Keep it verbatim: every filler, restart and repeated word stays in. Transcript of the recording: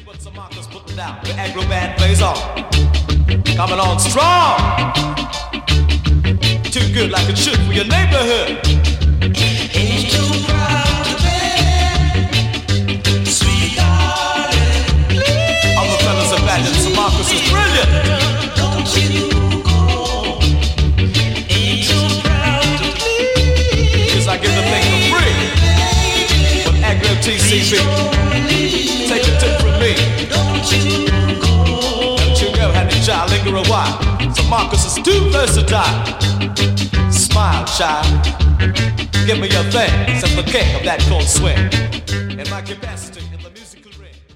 But some Marcus put it down. The Agro Band plays on. Coming on strong. Too good like it should for your neighborhood. Ain't too proud to bed, sweet darling. All the fellas are back and some Marcus is brilliant. Don't you go. Ain't too proud to please. Cause I give the thing for free. With Agro T C B. Take a tip from me. Don't you go. Don't you go, honey child, linger a while. So Marcus is too versatile. Smile, child. Give me your thing, since the king of that cold swing. In my capacity.